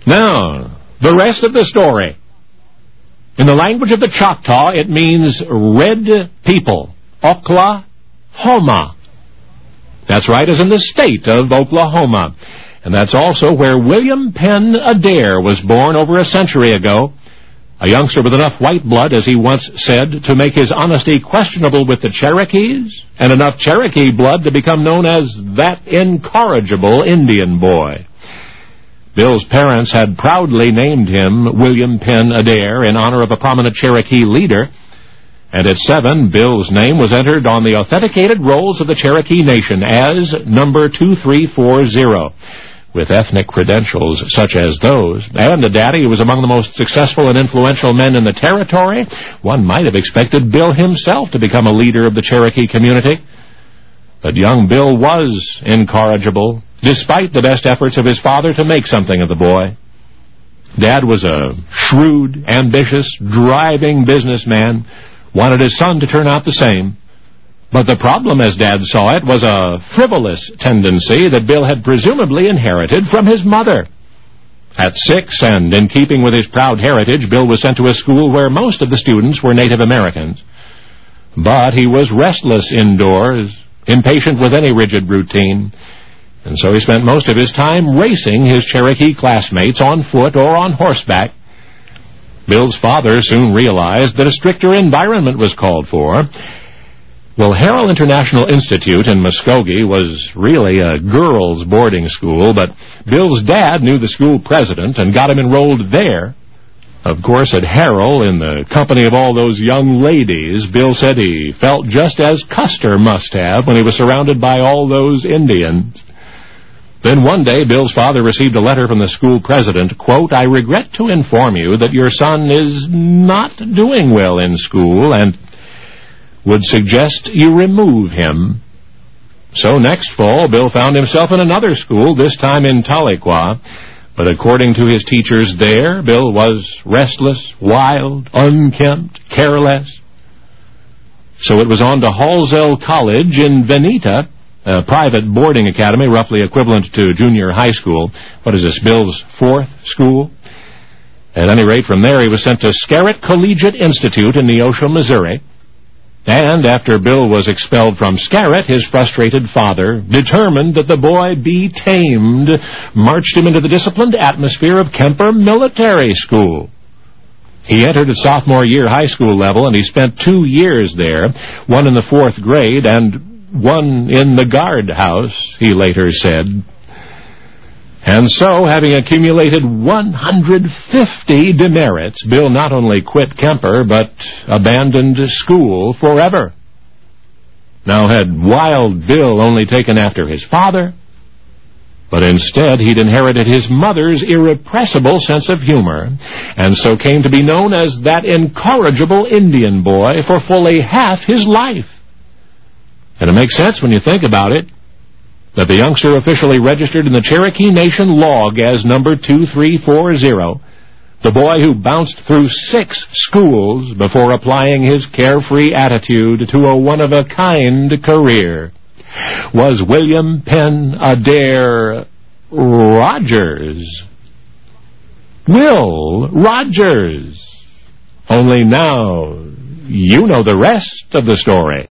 Now, the rest of the story. In the language of the Choctaw, it means red people. Oklahoma. That's right, as in the state of Oklahoma. And that's also where William Penn Adair was born over a century ago. A youngster with enough white blood, as he once said, to make his honesty questionable with the Cherokees, and enough Cherokee blood to become known as that incorrigible Indian boy. Bill's parents had proudly named him William Penn Adair in honor of a prominent Cherokee leader, and at 7, Bill's name was entered on the authenticated rolls of the Cherokee Nation as number 2340. With ethnic credentials such as those, and a daddy who was among the most successful and influential men in the territory, one might have expected Bill himself to become a leader of the Cherokee community. But young Bill was incorrigible, despite the best efforts of his father to make something of the boy. Dad was a shrewd, ambitious, driving businessman, wanted his son to turn out the same. But the problem, as Dad saw it, was a frivolous tendency that Bill had presumably inherited from his mother. At 6, and in keeping with his proud heritage, Bill was sent to a school where most of the students were Native Americans. But he was restless indoors, impatient with any rigid routine, and so he spent most of his time racing his Cherokee classmates on foot or on horseback. Bill's father soon realized that a stricter environment was called for. Well, Harrell International Institute in Muskogee was really a girls' boarding school, but Bill's dad knew the school president and got him enrolled there. Of course, at Harrell, in the company of all those young ladies, Bill said he felt just as Custer must have when he was surrounded by all those Indians. Then one day, Bill's father received a letter from the school president, quote, "I regret to inform you that your son is not doing well in school and would suggest you remove him." So next fall, Bill found himself in another school, this time in Tahlequah. But according to his teachers there, Bill was restless, wild, unkempt, careless. So it was on to Halsell College in Veneta, a private boarding academy, roughly equivalent to junior high school. What is this, Bill's 4th school? At any rate, from there he was sent to Scarrett Collegiate Institute in Neosho, Missouri. And after Bill was expelled from Scarrett, his frustrated father, determined that the boy be tamed, marched him into the disciplined atmosphere of Kemper Military School. He entered at sophomore year high school level, and he spent 2 years there, one in the 4th grade and one in the guardhouse, he later said. And so, having accumulated 150 demerits, Bill not only quit Kemper, but abandoned school forever. Now, had Wild Bill only taken after his father, but instead he'd inherited his mother's irrepressible sense of humor, and so came to be known as that incorrigible Indian boy for fully half his life. And it makes sense when you think about it, that the youngster officially registered in the Cherokee Nation log as number 2340, the boy who bounced through 6 schools before applying his carefree attitude to a one-of-a-kind career, was William Penn Adair Rogers. Will Rogers. Only now, you know the rest of the story.